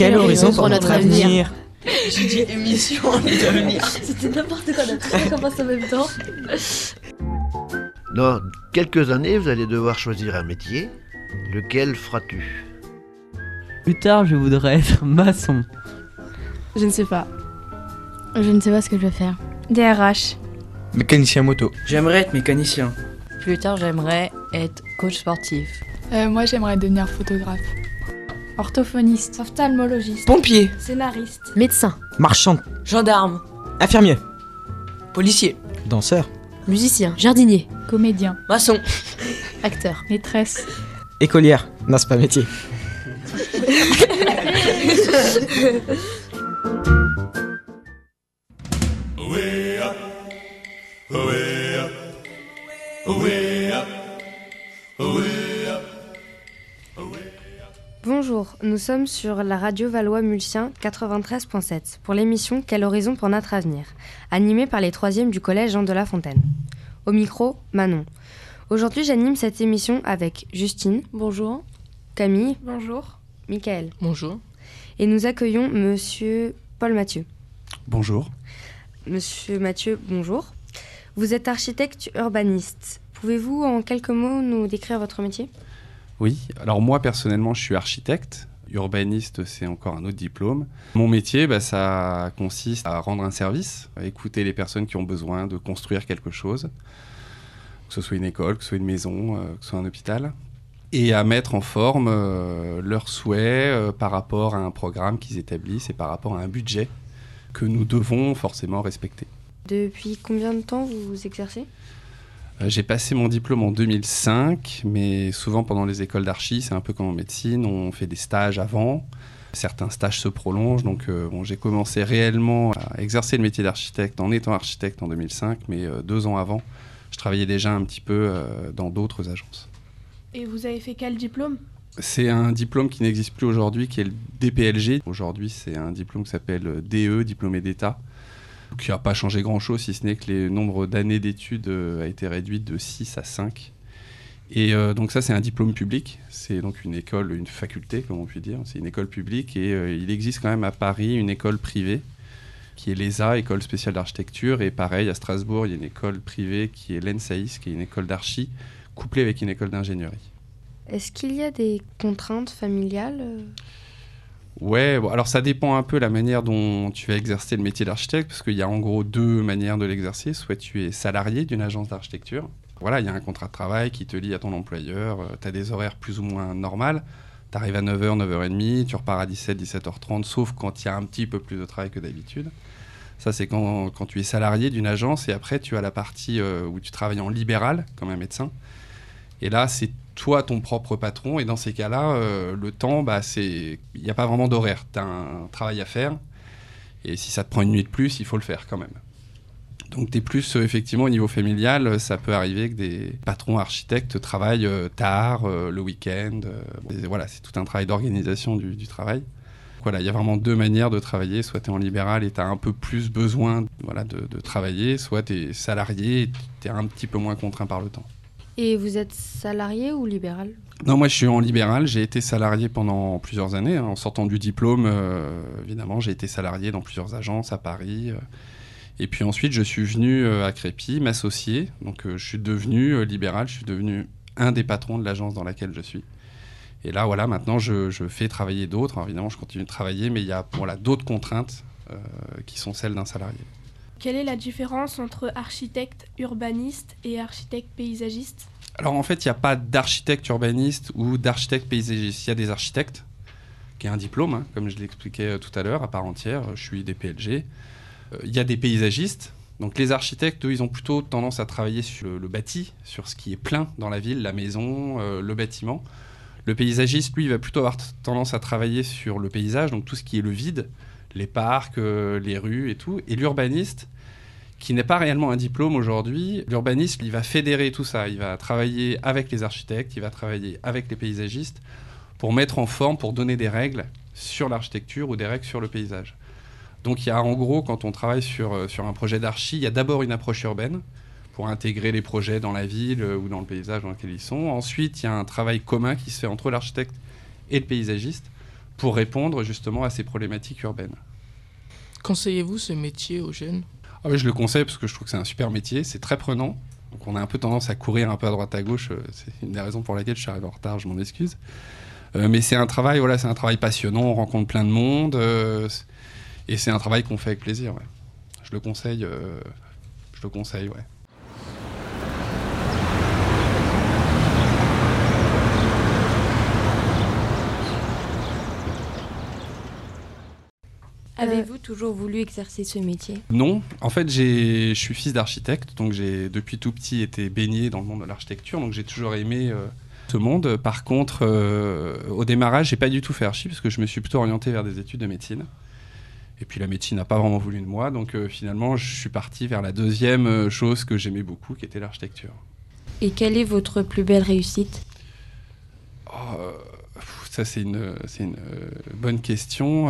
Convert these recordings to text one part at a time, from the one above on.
Quel horizon pour notre avenir? J'ai dit émission d'avenir. C'était n'importe quoi, on commence en même temps. Dans quelques années, vous allez devoir choisir un métier. Lequel feras-tu ? Plus tard, je voudrais être maçon. Je ne sais pas. Je ne sais pas ce que je vais faire. DRH. Mécanicien moto. J'aimerais être mécanicien. Plus tard, j'aimerais être coach sportif. Moi, j'aimerais devenir photographe. Orthophoniste. Ophtalmologiste. Pompier. Scénariste. Médecin. Marchand. Gendarme. Infirmier. Policier. Danseur. Musicien. Jardinier. Comédien. Maçon. Acteur. Maîtresse. Écolière. Non, c'est pas métier. Bonjour, nous sommes sur la radio Valois-Mulsien 93.7 pour l'émission Quel horizon pour notre avenir, animée par les 3e du collège Jean de La Fontaine. Au micro, Manon. Aujourd'hui, j'anime cette émission avec Justine. Bonjour. Camille. Bonjour. Michael. Bonjour. Et nous accueillons Monsieur Paul Mathieu. Bonjour. Monsieur Mathieu, bonjour. Vous êtes architecte urbaniste. Pouvez-vous en quelques mots nous décrire votre métier ? Oui, alors moi personnellement je suis architecte, urbaniste c'est encore un autre diplôme. Mon métier ça consiste à rendre un service, à écouter les personnes qui ont besoin de construire quelque chose, que ce soit une école, que ce soit une maison, que ce soit un hôpital, et à mettre en forme leurs souhaits par rapport à un programme qu'ils établissent et par rapport à un budget que nous devons forcément respecter. Depuis combien de temps vous exercez ? J'ai passé mon diplôme en 2005, mais souvent pendant les écoles d'archi, c'est un peu comme en médecine, on fait des stages avant. Certains stages se prolongent, donc j'ai commencé réellement à exercer le métier d'architecte en étant architecte en 2005, mais 2 ans avant, je travaillais déjà un petit peu dans d'autres agences. Et vous avez fait quel diplôme ? C'est un diplôme qui n'existe plus aujourd'hui, qui est le DPLG. Aujourd'hui, c'est un diplôme qui s'appelle DE, diplômé d'État, qui n'a pas changé grand-chose, si ce n'est que le nombre d'années d'études a été réduit de 6 à 5. Et donc ça, c'est un diplôme public. C'est donc une école, une faculté, comme on peut dire. C'est une école publique. Et il existe quand même à Paris une école privée, qui est l'ESA, École spéciale d'architecture. Et pareil, à Strasbourg, il y a une école privée qui est l'ENSAIS, qui est une école d'archi, couplée avec une école d'ingénierie. Est-ce qu'il y a des contraintes familiales ? Ouais, alors ça dépend un peu la manière dont tu vas exercer le métier d'architecte, parce qu'il y a en gros 2 manières de l'exercer. Soit tu es salarié d'une agence d'architecture. Voilà, il y a un contrat de travail qui te lie à ton employeur. Tu as des horaires plus ou moins normales. Tu arrives à 9h, 9h30, tu repars à 17, 17h30, sauf quand il y a un petit peu plus de travail que d'habitude. Ça, c'est quand tu es salarié d'une agence. Et après, tu as la partie où tu travailles en libéral, comme un médecin. Et là, c'est toi ton propre patron, et dans ces cas-là, le temps, il n'y a pas vraiment d'horaire. Tu as un travail à faire, et si ça te prend une nuit de plus, il faut le faire quand même. Donc tu es plus, effectivement, au niveau familial, ça peut arriver que des patrons architectes travaillent tard, le week-end. Voilà, c'est tout un travail d'organisation du travail. Voilà, il y a vraiment 2 manières de travailler. Soit tu es en libéral et tu as un peu plus besoin de travailler, soit tu es salarié et tu es un petit peu moins contraint par le temps. Et vous êtes salarié ou libéral ? Non, moi je suis en libéral. J'ai été salarié pendant plusieurs années. En sortant du diplôme, évidemment, j'ai été salarié dans plusieurs agences à Paris. Et puis ensuite, je suis venu à Crépy m'associer. Donc je suis devenu libéral. Je suis devenu un des patrons de l'agence dans laquelle je suis. Et là, voilà, maintenant, je fais travailler d'autres. Alors, évidemment, je continue de travailler, mais il y a d'autres contraintes qui sont celles d'un salarié. Quelle est la différence entre architecte urbaniste et architecte paysagiste ? Alors en fait, il n'y a pas d'architecte urbaniste ou d'architecte paysagiste. Il y a des architectes, qui ont un diplôme, comme je l'expliquais tout à l'heure, à part entière. Je suis DPLG. Il y a des paysagistes. Donc les architectes, eux, ils ont plutôt tendance à travailler sur le bâti, sur ce qui est plein dans la ville, la maison, le bâtiment. Le paysagiste, lui, il va plutôt avoir tendance à travailler sur le paysage, donc tout ce qui est le vide, les parcs, les rues et tout. Et l'urbaniste, qui n'est pas réellement un diplôme aujourd'hui, l'urbaniste, il va fédérer tout ça. Il va travailler avec les architectes, il va travailler avec les paysagistes pour mettre en forme, pour donner des règles sur l'architecture ou des règles sur le paysage. Donc il y a en gros, quand on travaille sur un projet d'archi, il y a d'abord une approche urbaine pour intégrer les projets dans la ville ou dans le paysage dans lequel ils sont. Ensuite, il y a un travail commun qui se fait entre l'architecte et le paysagiste pour répondre justement à ces problématiques urbaines. Conseillez-vous ce métier aux jeunes ? Ah oui, je le conseille parce que je trouve que c'est un super métier, c'est très prenant. Donc on a un peu tendance à courir un peu à droite à gauche, c'est une des raisons pour laquelle je suis arrivé en retard, je m'en excuse. Mais c'est un travail, c'est un travail passionnant, on rencontre plein de monde, et c'est un travail qu'on fait avec plaisir. Ouais. Je le conseille, ouais. Avez-vous toujours voulu exercer ce métier ? Non, en fait je suis fils d'architecte, donc j'ai depuis tout petit été baigné dans le monde de l'architecture, donc j'ai toujours aimé ce monde. Par contre, au démarrage, j'ai pas du tout fait archi, parce que je me suis plutôt orienté vers des études de médecine. Et puis la médecine n'a pas vraiment voulu de moi, donc finalement je suis parti vers la deuxième chose que j'aimais beaucoup, qui était l'architecture. Et quelle est votre plus belle réussite ? Ça, c'est une bonne question.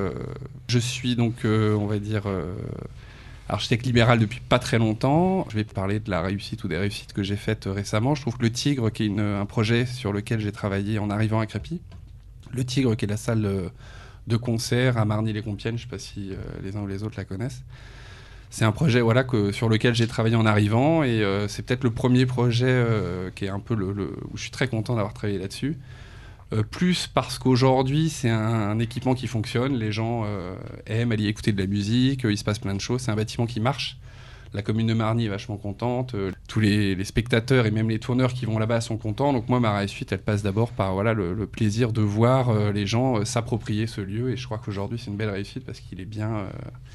Je suis donc, on va dire, architecte libéral depuis pas très longtemps. Je vais parler de la réussite ou des réussites que j'ai faites récemment. Je trouve que le Tigre, qui est un projet sur lequel j'ai travaillé en arrivant à Crépy, le Tigre, qui est la salle de concert à Marny-les-Compiègnes, je ne sais pas si les uns ou les autres la connaissent. C'est un projet sur lequel j'ai travaillé en arrivant, et c'est peut-être le premier projet qui est un peu où je suis très content d'avoir travaillé là-dessus. Plus parce qu'aujourd'hui, c'est un équipement qui fonctionne, les gens aiment aller écouter de la musique, il se passe plein de choses, c'est un bâtiment qui marche. La commune de Marny est vachement contente, tous les spectateurs et même les tourneurs qui vont là-bas sont contents. Donc moi, ma réussite, elle passe d'abord par le plaisir de voir les gens s'approprier ce lieu, et je crois qu'aujourd'hui, c'est une belle réussite parce qu'il est bien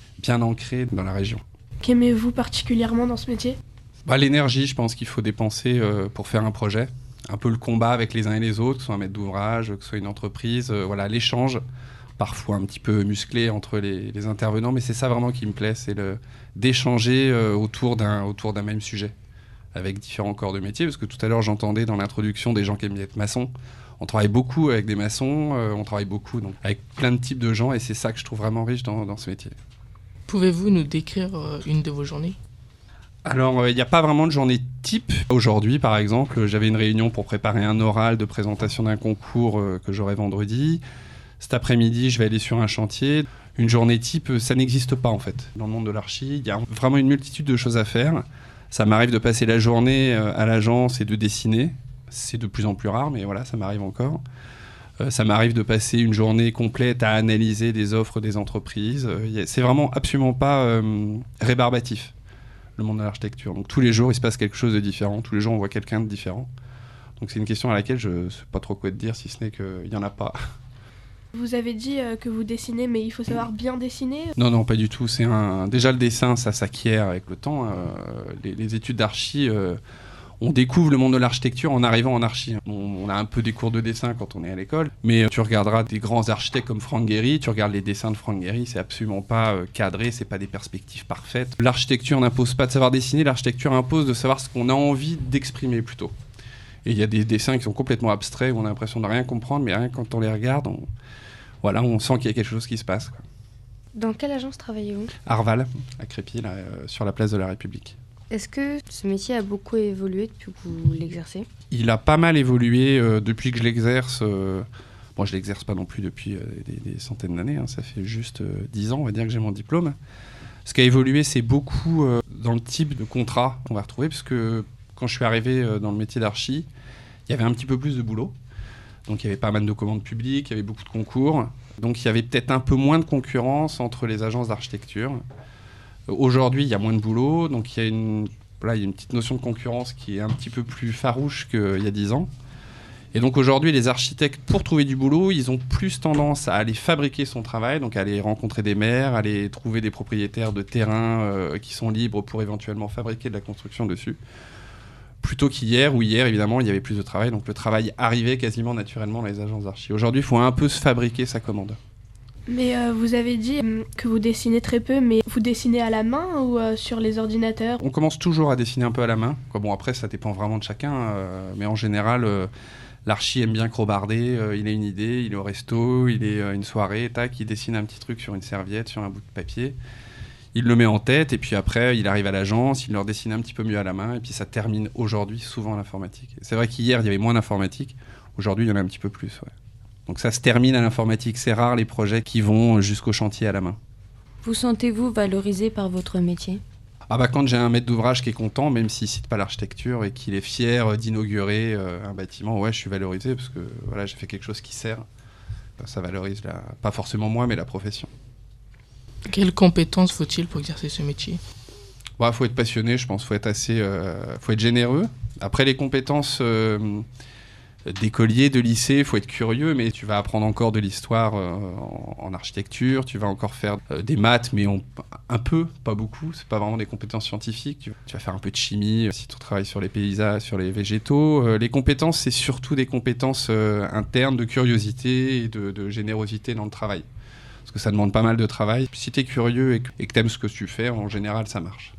ancré dans la région. Qu'aimez-vous particulièrement dans ce métier ? L'énergie, je pense qu'il faut dépenser pour faire un projet. Un peu le combat avec les uns et les autres, que ce soit un maître d'ouvrage, que ce soit une entreprise, l'échange, parfois un petit peu musclé entre les intervenants, mais c'est ça vraiment qui me plaît, c'est d'échanger autour d'un même sujet, avec différents corps de métier, parce que tout à l'heure j'entendais dans l'introduction des gens qui aiment être maçons. On travaille beaucoup avec des maçons, on travaille beaucoup donc, avec plein de types de gens, et c'est ça que je trouve vraiment riche dans ce métier. Pouvez-vous nous décrire une de vos journées ? Alors, il n'y a pas vraiment de journée type. Aujourd'hui, par exemple, j'avais une réunion pour préparer un oral de présentation d'un concours que j'aurai vendredi. Cet après-midi, je vais aller sur un chantier. Une journée type, ça n'existe pas, en fait. Dans le monde de l'archi, il y a vraiment une multitude de choses à faire. Ça m'arrive de passer la journée à l'agence et de dessiner. C'est de plus en plus rare, mais voilà, ça m'arrive encore. Ça m'arrive de passer une journée complète à analyser des offres des entreprises. C'est vraiment absolument pas rébarbatif, le monde de l'architecture. Donc tous les jours, il se passe quelque chose de différent. Tous les jours, on voit quelqu'un de différent. Donc c'est une question à laquelle je ne sais pas trop quoi te dire, si ce n'est qu'il n'y en a pas. Vous avez dit que vous dessinez, mais il faut savoir bien dessiner. Non, pas du tout. Déjà, le dessin, ça s'acquiert avec le temps. Les études d'archi, on découvre le monde de l'architecture en arrivant en archi. On a un peu des cours de dessin quand on est à l'école, mais tu regarderas des grands architectes comme Frank Gehry, tu regardes les dessins de Frank Gehry, c'est absolument pas cadré, c'est pas des perspectives parfaites. L'architecture n'impose pas de savoir dessiner, l'architecture impose de savoir ce qu'on a envie d'exprimer plutôt. Et il y a des dessins qui sont complètement abstraits, où on a l'impression de rien comprendre, mais rien quand on les regarde, on sent qu'il y a quelque chose qui se passe, quoi. Dans quelle agence travaillez-vous ? Arval, à Crépy, sur la place de la République. Est-ce que ce métier a beaucoup évolué depuis que vous l'exercez ? Il a pas mal évolué depuis que je l'exerce. Bon, je l'exerce pas non plus depuis des centaines d'années, ça fait juste 10 ans, on va dire, que j'ai mon diplôme. Ce qui a évolué, c'est beaucoup dans le type de contrat qu'on va retrouver, parce que quand je suis arrivé dans le métier d'archi, il y avait un petit peu plus de boulot. Donc il y avait pas mal de commandes publiques, il y avait beaucoup de concours. Donc il y avait peut-être un peu moins de concurrence entre les agences d'architecture. Aujourd'hui, il y a moins de boulot, donc il y a une petite notion de concurrence qui est un petit peu plus farouche qu'il y a 10 ans. Et donc aujourd'hui, les architectes, pour trouver du boulot, ils ont plus tendance à aller fabriquer son travail, donc à aller rencontrer des maires, à aller trouver des propriétaires de terrains qui sont libres pour éventuellement fabriquer de la construction dessus. Plutôt qu'hier, où hier, évidemment, il y avait plus de travail, donc le travail arrivait quasiment naturellement dans les agences d'archi. Aujourd'hui, il faut un peu se fabriquer sa commande. Mais vous avez dit que vous dessinez très peu, mais vous dessinez à la main ou sur les ordinateurs ? On commence toujours à dessiner un peu à la main. Bon, après, ça dépend vraiment de chacun, mais en général, l'archi aime bien crobarder. Il a une idée, il est au resto, il est une soirée, tac, il dessine un petit truc sur une serviette, sur un bout de papier. Il le met en tête, et puis après, il arrive à l'agence, il leur dessine un petit peu mieux à la main, et puis ça termine aujourd'hui souvent à l'informatique. C'est vrai qu'hier, il y avait moins d'informatique. Aujourd'hui, il y en a un petit peu plus, ouais. Donc ça se termine à l'informatique. C'est rare les projets qui vont jusqu'au chantier à la main. Vous sentez-vous valorisé par votre métier ? Quand j'ai un maître d'ouvrage qui est content, même s'il ne cite pas l'architecture et qu'il est fier d'inaugurer un bâtiment, je suis valorisé parce que j'ai fait quelque chose qui sert. Ça valorise, pas forcément moi, mais la profession. Quelles compétences faut-il pour exercer ce métier ? Faut être passionné, je pense. Faut être généreux. Après, les compétences d'écolier, de lycée, faut être curieux, mais tu vas apprendre encore de l'histoire en architecture. Tu vas encore faire des maths, mais un peu, pas beaucoup. C'est pas vraiment des compétences scientifiques. Tu vas faire un peu de chimie si tu travailles sur les paysages, sur les végétaux. Les compétences, c'est surtout des compétences internes de curiosité et de générosité dans le travail. Parce que ça demande pas mal de travail. Si tu es curieux et que tu aimes ce que tu fais, en général, ça marche.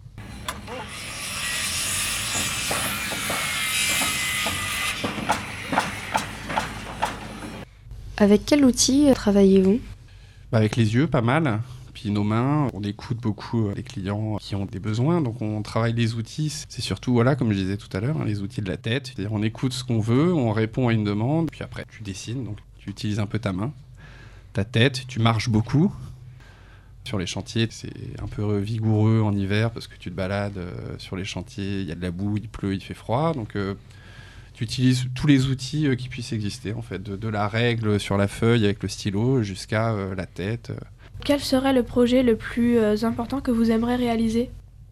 Avec quel outil travaillez-vous ? Avec les yeux, pas mal. Puis nos mains, on écoute beaucoup les clients qui ont des besoins. Donc on travaille les outils. C'est surtout, comme je disais tout à l'heure, les outils de la tête. C'est-à-dire on écoute ce qu'on veut, on répond à une demande. Puis après, tu dessines. Donc tu utilises un peu ta main, ta tête. Tu marches beaucoup. Sur les chantiers, c'est un peu vigoureux en hiver parce que tu te balades sur les chantiers. Il y a de la boue, il pleut, il fait froid. Donc tu utilises tous les outils qui puissent exister, en fait, de la règle sur la feuille avec le stylo jusqu'à la tête. Quel serait le projet le plus important que vous aimeriez réaliser ?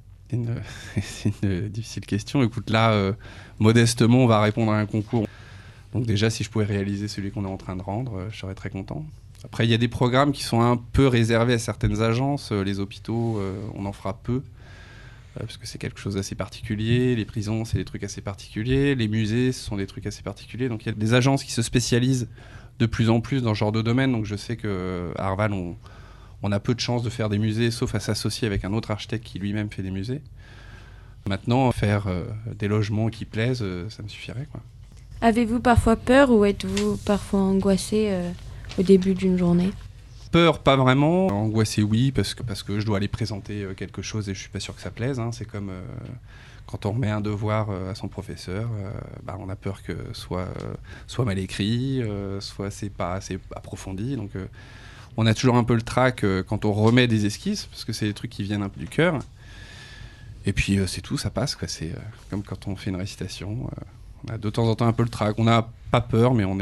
C'est une difficile question. Écoute, là, modestement, on va répondre à un concours. Donc déjà, si je pouvais réaliser celui qu'on est en train de rendre, je serais très content. Après, il y a des programmes qui sont un peu réservés à certaines agences. Les hôpitaux, on en fera peu. Parce que c'est quelque chose d'assez particulier. Les prisons, c'est des trucs assez particuliers. Les musées, ce sont des trucs assez particuliers. Donc il y a des agences qui se spécialisent de plus en plus dans ce genre de domaine. Donc je sais qu'à Arval, on a peu de chances de faire des musées, sauf à s'associer avec un autre architecte qui lui-même fait des musées. Maintenant, faire des logements qui plaisent, ça me suffirait, quoi. Avez-vous parfois peur ou êtes-vous parfois angoissé au début d'une journée ? Peur, pas vraiment. Angoissé, oui, parce que je dois aller présenter quelque chose et je suis pas sûr que ça plaise. C'est comme quand on remet un devoir à son professeur, on a peur que soit mal écrit, soit c'est pas assez approfondi. Donc on a toujours un peu le trac quand on remet des esquisses, parce que c'est des trucs qui viennent un peu du cœur. Et puis c'est tout, ça passe, quoi. C'est comme quand on fait une récitation. On a de temps en temps un peu le trac. On n'a pas peur, mais on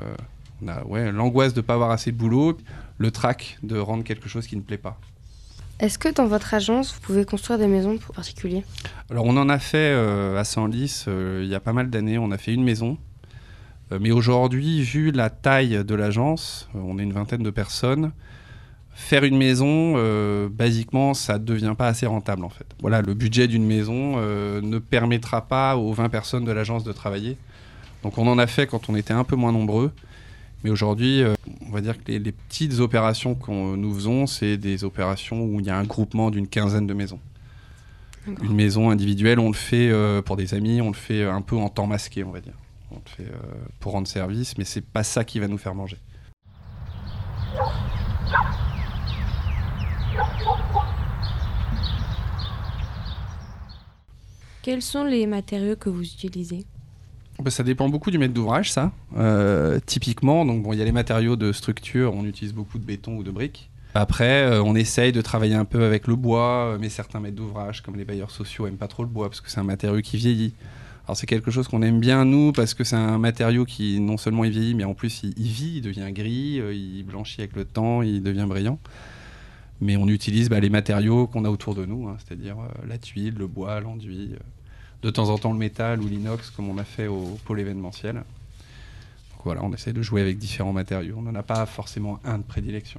a l'angoisse de ne pas avoir assez de boulot, le trac de rendre quelque chose qui ne plaît pas. Est-ce que dans votre agence, vous pouvez construire des maisons pour particuliers ? Alors on en a fait à Senlis, il y a pas mal d'années, on a fait une maison. Mais aujourd'hui, vu la taille de l'agence, on est une vingtaine de personnes, faire une maison, basiquement, ça ne devient pas assez rentable en fait. Voilà, le budget d'une maison ne permettra pas aux 20 personnes de l'agence de travailler. Donc on en a fait quand on était un peu moins nombreux. Mais aujourd'hui, on va dire que les petites opérations que nous faisons, c'est des opérations où il y a un groupement d'une quinzaine de maisons. D'accord. Une maison individuelle, on le fait pour des amis, on le fait un peu en temps masqué, on va dire. On le fait pour rendre service, mais c'est pas ça qui va nous faire manger. Quels sont les matériaux que vous utilisez ? Ça dépend beaucoup du maître d'ouvrage, ça. Typiquement, donc il y a les matériaux de structure, on utilise beaucoup de béton ou de briques. Après, on essaye de travailler un peu avec le bois, mais certains maîtres d'ouvrage, comme les bailleurs sociaux, n'aiment pas trop le bois parce que c'est un matériau qui vieillit. Alors c'est quelque chose qu'on aime bien, nous, parce que c'est un matériau qui non seulement il vieillit, mais en plus il vit, il devient gris, il blanchit avec le temps, il devient brillant. Mais on utilise les matériaux qu'on a autour de nous, c'est-à-dire la tuile, le bois, l'enduit... de temps en temps le métal ou l'inox comme on a fait au pôle événementiel. Donc voilà, on essaie de jouer avec différents matériaux. On n'en a pas forcément un de prédilection.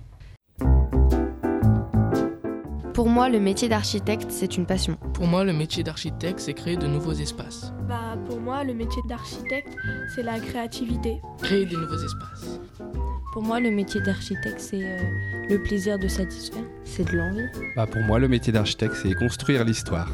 Pour moi, le métier d'architecte, c'est une passion. Pour moi, le métier d'architecte, c'est créer de nouveaux espaces. Pour moi, le métier d'architecte, c'est la créativité. Créer de nouveaux espaces. Pour moi, le métier d'architecte, c'est le plaisir de satisfaire. C'est de l'envie. Pour moi, le métier d'architecte, c'est construire l'histoire.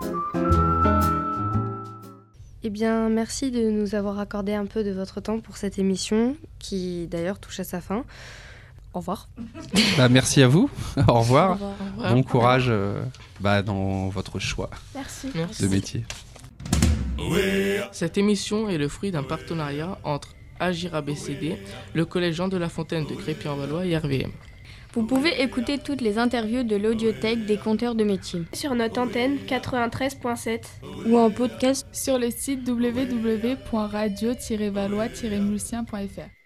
Eh bien, merci de nous avoir accordé un peu de votre temps pour cette émission, qui d'ailleurs touche à sa fin. Au revoir. Merci à vous. Au revoir. Au revoir. Bon courage dans votre choix de métier. Cette émission est le fruit d'un partenariat entre Agir ABCD, le collège Jean de La Fontaine de Crépy-en-Valois et RVM. Vous pouvez écouter toutes les interviews de l'audiothèque des compteurs de métier. Sur notre antenne 93.7. Ou en podcast sur le site www.radio-valois-mulsien.fr.